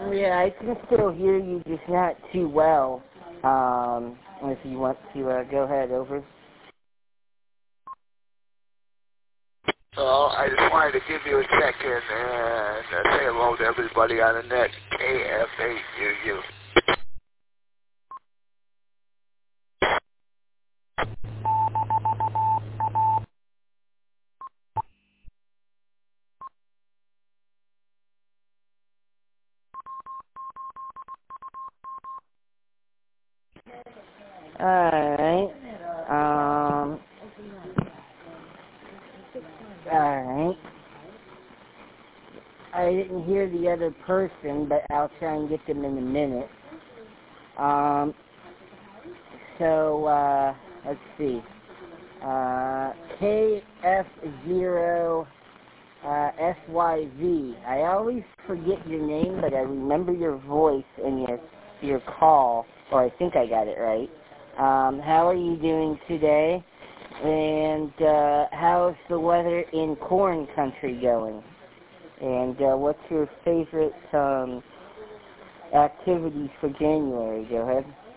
Yeah, I can still hear you, just not too well. If you want to go ahead, over. Well, I just wanted to give you a second and say hello to everybody on the net. KF8UU. Alright. Alright. I didn't hear the other person, but I'll try and get them in a minute. Let's see. KF0 SYV. I always forget your name, but I remember your voice and your call, or I think I got it right. How are you doing today? And how's the weather in corn country going? And what's your favorite activities for January? Go ahead.